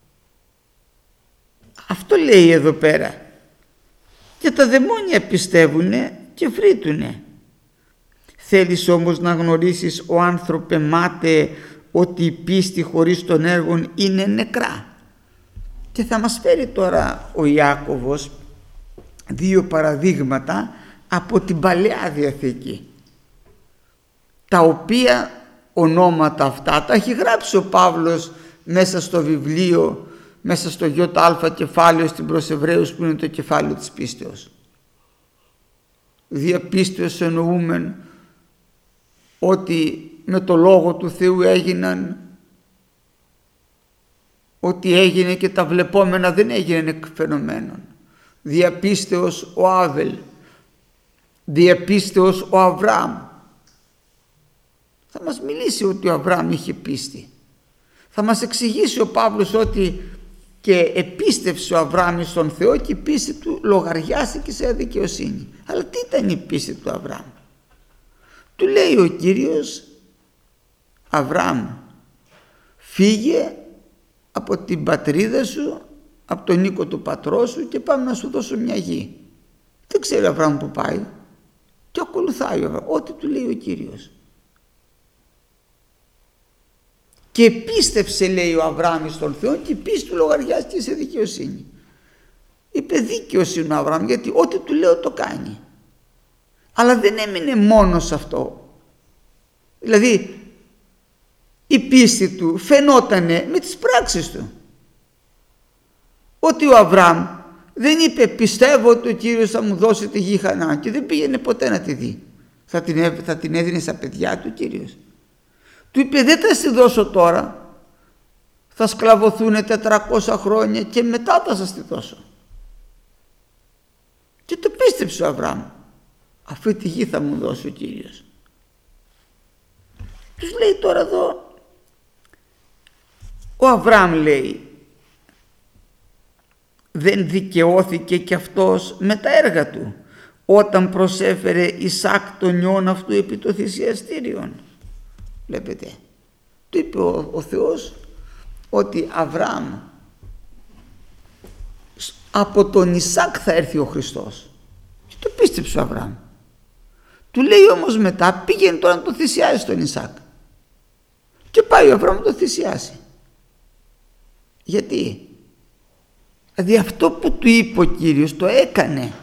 [SPEAKER 1] Αυτό λέει εδώ πέρα. Και τα δαιμόνια πιστεύουνε και φρύτουνε. Θέλεις όμως να γνωρίσεις, ο άνθρωπε μάτε, ότι η πίστη χωρίς των έργων είναι νεκρά. Και θα μας φέρει τώρα ο Ιάκωβος δύο παραδείγματα από την Παλαιά Διαθήκη, τα οποία ονόματα αυτά τα έχει γράψει ο Παύλος μέσα στο βιβλίο, μέσα στο ΙΑ κεφάλαιο στην προς Εβραίους, που είναι το κεφάλαιο της πίστεως. Διαπίστεως εννοούμεν ότι με το Λόγο του Θεού έγιναν, ότι έγινε και τα βλεπόμενα δεν έγιναν εκ φαινομένων. Διαπίστεως ο Άβελ, διαπίστεως ο Αβραάμ. Θα μας μιλήσει ότι ο Αβραάμ είχε πίστη. Θα μας εξηγήσει ο Παύλος ότι και επίστευσε ο Αβραάμ στον Θεό και η πίστη του λογαριάστηκε σε αδικαιοσύνη. Αλλά τι ήταν η πίστη του Αβραάμ? Του λέει ο Κύριος, Αβραάμ, φύγε από την πατρίδα σου, από τον οίκο του πατρός σου και πάμε να σου δώσω μια γη. Δεν ξέρει ο Αβραάμ που πάει και ακολουθάει ο Αβραάμ ό,τι του λέει ο Κύριος. Και πίστευσε, λέει ο Αβραάμ, στον Θεό και η πίστη του λογαριάστηκε σε δικαιοσύνη. Είπε δίκαιος είναι ο Αβραάμ, γιατί ό,τι του λέω το κάνει. Αλλά δεν έμεινε μόνο σε αυτό. Δηλαδή η πίστη του φαινότανε με τις πράξεις του. Ότι ο Αβραάμ δεν είπε πιστεύω ότι ο Κύριος θα μου δώσει τη γη Χαναάν και δεν πήγαινε ποτέ να τη δει. Θα την, θα την έδινε στα παιδιά του Κύριος. Του είπε δεν θα στη δώσω τώρα, θα σκλαβωθούν τετρακόσια χρόνια και μετά θα σας τη δώσω. Και το πίστεψε ο Αβραάμ, αυτή τη γη θα μου δώσει ο Κύριος. Τους λέει τώρα εδώ, ο Αβραάμ λέει δεν δικαιώθηκε κι αυτός με τα έργα του όταν προσέφερε Ισάκ τον νιόν αυτού επί το θυσιαστήριον. Βλέπετε, του είπε ο, ο Θεός ότι Αβραάμ, από τον Ισάκ θα έρθει ο Χριστός, και το πίστεψε ο Αβραάμ. Του λέει όμως μετά πήγαινε τώρα να το θυσιάσει τον Ισάκ, και πάει ο Αβραάμ να το θυσιάσει. Γιατί? Δηλαδή αυτό που του είπε ο Κύριος το έκανε,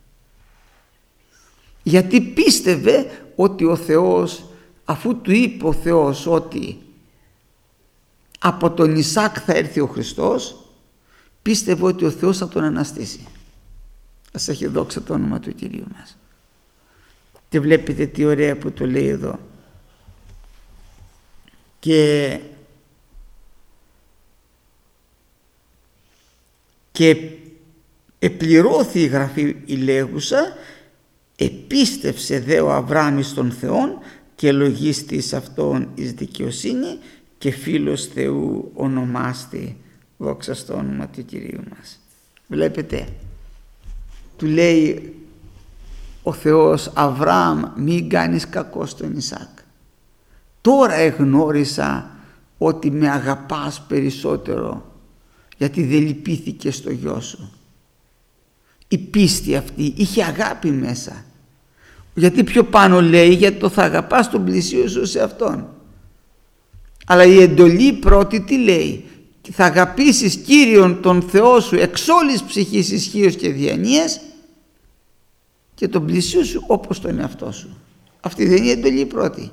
[SPEAKER 1] γιατί πίστευε ότι ο Θεός, αφού του είπε ο Θεός ότι από τον Ισάκ θα έρθει ο Χριστός, πίστευε ότι ο Θεός θα τον αναστήσει. Ας έχει δόξα το όνομα του Κυρίου μας. Και βλέπετε τι ωραία που το λέει εδώ. Και, και επληρώθη η γραφή η λέγουσα, επίστευσε δε ο Αβραάμ στον Θεόν και λογίστης αυτόν εις δικαιοσύνη και φίλος Θεού ονομάστη, δόξα στο όνομα του Κυρίου μας. Βλέπετε, του λέει ο Θεός Αβραάμ μην κάνεις κακό στον Ισάκ. Τώρα εγνώρισα ότι με αγαπάς περισσότερο, γιατί δεν λυπήθηκε στο γιο σου. Η πίστη αυτή είχε αγάπη μέσα. Γιατί πιο πάνω λέει γιατί το θα αγαπάς τον πλησίο σου σε αυτόν. Αλλά η εντολή πρώτη τι λέει? Θα αγαπήσεις Κύριον τον Θεό σου εξ όλης ψυχής, ισχύως και διανοίας και τον πλησίο σου όπως τον εαυτό σου. Αυτή δεν είναι η εντολή πρώτη?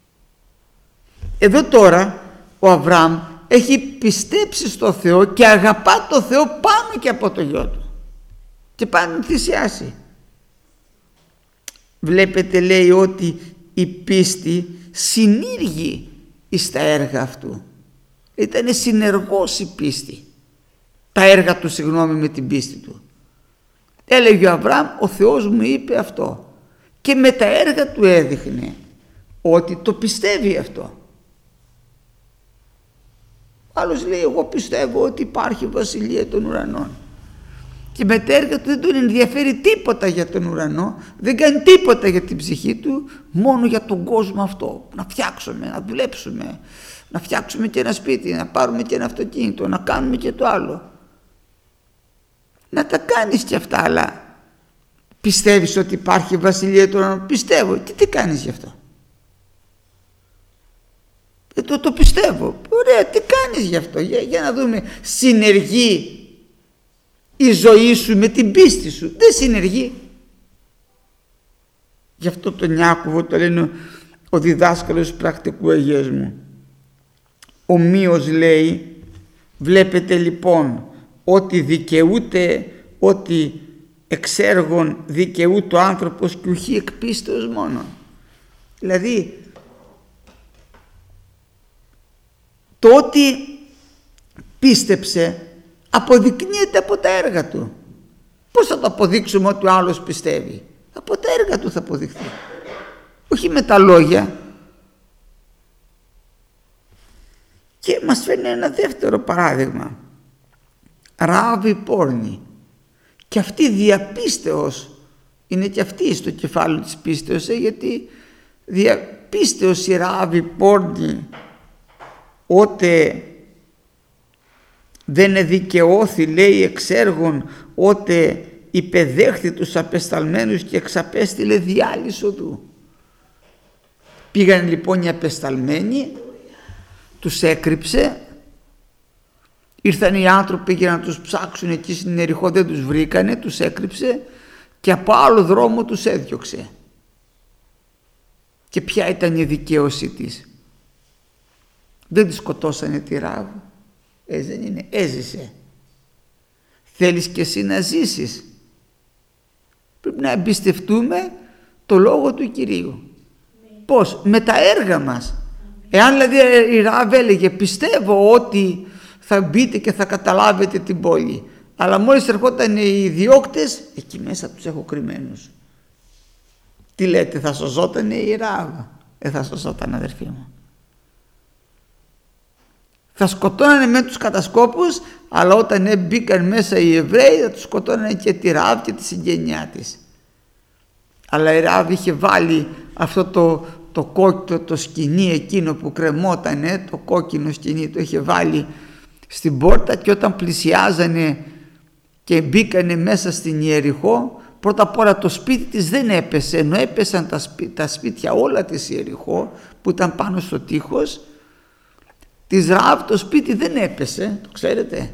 [SPEAKER 1] Εδώ τώρα ο Αβραάμ έχει πιστέψει στο Θεό και αγαπά το Θεό πάνω και από το γιο του και πάει να θυσιάσει. Βλέπετε, λέει ότι η πίστη συνήργει εις τα έργα αυτού. Ήτανε συνεργός η πίστη. Τα έργα του, συγγνώμη, με την πίστη του. Έλεγε ο Αβραάμ, ο Θεός μου είπε αυτό. Και με τα έργα του έδειχνε ότι το πιστεύει αυτό. Άλλος λέει, εγώ πιστεύω ότι υπάρχει βασιλεία των ουρανών. Και με τα έργα του δεν τον ενδιαφέρει τίποτα για τον ουρανό, δεν κάνει τίποτα για την ψυχή του, μόνο για τον κόσμο αυτό. Να φτιάξουμε, να δουλέψουμε, να φτιάξουμε και ένα σπίτι, να πάρουμε και ένα αυτοκίνητο, να κάνουμε και το άλλο. Να τα κάνεις και αυτά, αλλά πιστεύεις ότι υπάρχει βασιλεία των ουρανών? Πιστεύω. Και τι κάνεις γι' αυτό? το, το πιστεύω. Ωραία, τι κάνεις γι' αυτό? Για, για να δούμε. Συνεργεί η ζωή σου με την πίστη σου? Δεν συνεργεί. Γι' αυτό τον Ιάκωβο το λένε ο διδάσκαλος πρακτικού αγιασμού. Ομοίως λέει, βλέπετε λοιπόν ότι δικαιούται, ότι εξέργων δικαιούται ο άνθρωπος και ουχή εκ πίστεως μόνον. Δηλαδή το ότι πίστεψε αποδεικνύεται από τα έργα του. Πώς θα το αποδείξουμε ότι ο άλλος πιστεύει? Από τα έργα του θα αποδειχθεί, όχι με τα λόγια. Και μας φέρνει ένα δεύτερο παράδειγμα. Ράβη πόρνη. Και αυτή διαπίστεως είναι και αυτή στο κεφάλαιο της πίστεως, ε, γιατί διαπίστεως η Ράβη πόρνη ότε δεν εδικαιώθη, λέει, εξέργων, ότε υπεδέχθη τους απεσταλμένους και εξαπέστειλε διάλυσο οδού. Πήγαν λοιπόν οι απεσταλμένοι, τους έκρυψε, ήρθαν οι άνθρωποι για να τους ψάξουν εκεί στην Ιεριχώ, δεν τους βρήκανε, τους έκρυψε και από άλλο δρόμο τους έδιωξε. Και ποια ήταν η δικαίωσή της? Δεν τη σκοτώσανε τη Ράβ? Έτσι δεν είναι? Έζησε. Θέλεις και εσύ να ζήσεις? Πρέπει να εμπιστευτούμε το λόγο του Κυρίου. Πώς? Με τα έργα μας. Εάν δηλαδή η Ράβ έλεγε πιστεύω ότι θα μπείτε και θα καταλάβετε την πόλη, αλλά μόλις ερχόταν οι διώκτες, εκεί μέσα τους έχω κρυμμένους. Τι λέτε, θα σωζόταν η Ράβ? Δεν θα σωζόταν, αδερφοί μου. Θα σκοτώνανε με τους κατασκόπους, αλλά όταν μπήκαν μέσα οι Εβραίοι θα τους σκοτώνανε και τη Ράβ και τη συγγένειά της. Αλλά η Ράβ είχε βάλει αυτό το, το κόκκινο το σκηνή εκείνο που κρεμότανε, το κόκκινο σκηνή το είχε βάλει στην πόρτα, και όταν πλησιάζανε και μπήκανε μέσα στην Ιεριχώ, πρώτα απ' όλα το σπίτι της δεν έπεσε, ενώ έπεσαν τα, σπί, τα σπίτια όλα της Ιεριχώ που ήταν πάνω στο τείχος, της Ράβ το σπίτι δεν έπεσε, το ξέρετε.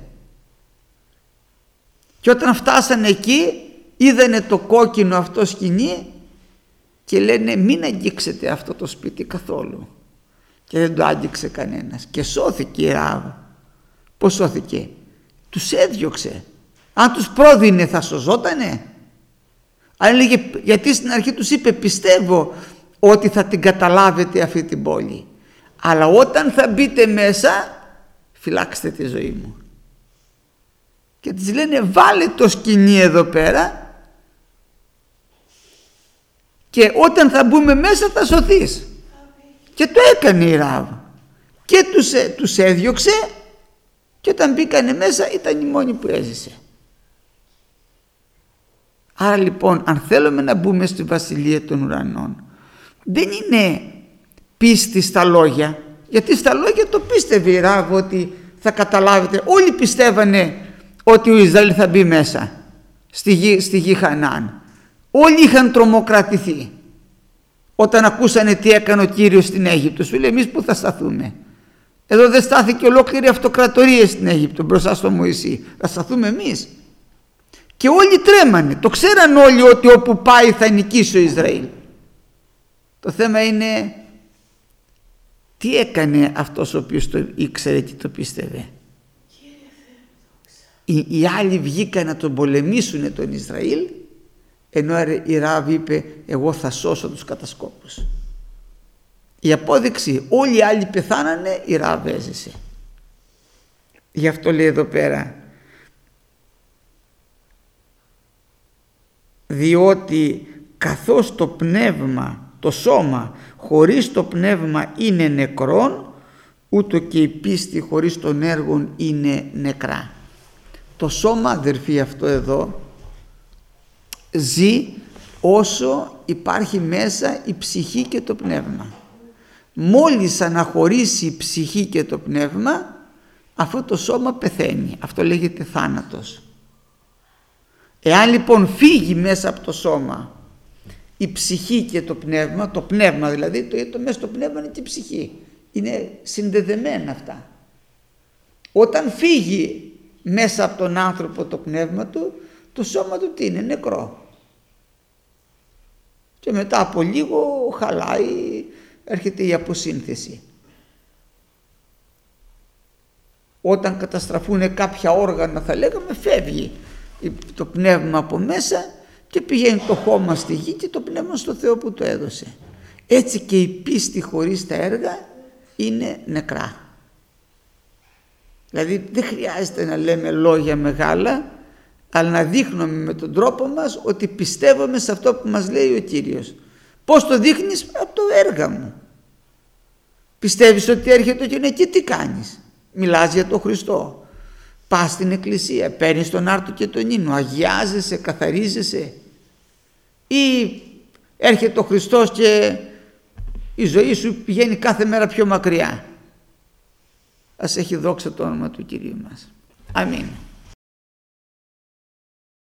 [SPEAKER 1] Και όταν φτάσανε εκεί είδανε το κόκκινο αυτό σκηνή και λένε μην αγγίξετε αυτό το σπίτι καθόλου. Και δεν το άγγιξε κανένας και σώθηκε η Ράβ. Πώς σώθηκε? Τους έδιωξε. Αν τους πρόδεινε θα σωζότανε? Αν έλεγε, γιατί στην αρχή τους είπε πιστεύω ότι θα την καταλάβετε αυτή την πόλη, αλλά όταν θα μπείτε μέσα φυλάξτε τη ζωή μου. Και της λένε βάλε το σκηνή εδώ πέρα και όταν θα μπούμε μέσα θα σωθείς. Και το έκανε η Ράβ και τους, τους έδιωξε, και όταν μπήκανε μέσα ήταν η μόνη που έζησε. Άρα λοιπόν αν θέλουμε να μπούμε στη Βασιλεία των Ουρανών, δεν είναι πίστη στα λόγια, γιατί στα λόγια το πίστευε η Ράβ ότι θα καταλάβετε. Όλοι πιστεύανε ότι ο Ισραήλ θα μπει μέσα στη γη, στη γη Χανaan. Όλοι είχαν τρομοκρατηθεί όταν ακούσανε τι έκανε ο Κύριος στην Αίγυπτο. Σου λέει εμείς που θα σταθούμε? Εδώ δεν στάθηκε ολόκληρη αυτοκρατορία στην Αίγυπτο μπροστά στο Μωυσή. Θα σταθούμε εμείς? Και όλοι τρέμανε. Το ξέραν όλοι ότι όπου πάει θα νικήσει ο Ισραήλ. Το θέμα είναι τι έκανε αυτός ο οποίος το ήξερε και το πίστευε. Οι, οι άλλοι βγήκαν να τον πολεμήσουν τον Ισραήλ, ενώ η Ράβ είπε εγώ θα σώσω τους κατασκόπους. Η απόδειξη, όλοι οι άλλοι πεθάνανε, η Ράβ έζησε. Γι' αυτό λέει εδώ πέρα, διότι καθώς το πνεύμα, το σώμα χωρίς το πνεύμα είναι νεκρόν, ούτω και η πίστη χωρίς των έργων είναι νεκρά. Το σώμα, αδερφοί, αυτό εδώ ζει όσο υπάρχει μέσα η ψυχή και το πνεύμα. Μόλις αναχωρήσει η ψυχή και το πνεύμα, αυτό το σώμα πεθαίνει. Αυτό λέγεται θάνατος. Εάν λοιπόν φύγει μέσα από το σώμα η ψυχή και το πνεύμα, το πνεύμα δηλαδή, το, το μέσα στο πνεύμα είναι και η ψυχή. είναι συνδεδεμένα αυτά. Όταν φύγει μέσα από τον άνθρωπο το πνεύμα του, το σώμα του τι είναι? Νεκρό. Και μετά από λίγο χαλάει, έρχεται η αποσύνθεση. Όταν καταστραφούν κάποια όργανα, θα λέγαμε, φεύγει το πνεύμα από μέσα και πηγαίνει το χώμα στη γη και το πνεύμα στο Θεό που το έδωσε. Έτσι και η πίστη χωρίς τα έργα είναι νεκρά. Δηλαδή δεν χρειάζεται να λέμε λόγια μεγάλα, αλλά να δείχνουμε με τον τρόπο μας ότι πιστεύουμε σε αυτό που μας λέει ο Κύριος. Πώς το δείχνεις? Από το έργα μου. Πιστεύεις ότι έρχεται και είναι και τι κάνεις? Μιλάς για τον Χριστό, πας στην εκκλησία, παίρνεις τον άρτο και τον ίνο, αγιάζεσαι, καθαρίζεσαι, ή έρχεται ο Χριστός και η ζωή σου πηγαίνει κάθε μέρα πιο μακριά? Ας έχει δόξα το όνομα του Κυρίου μας. Αμήν.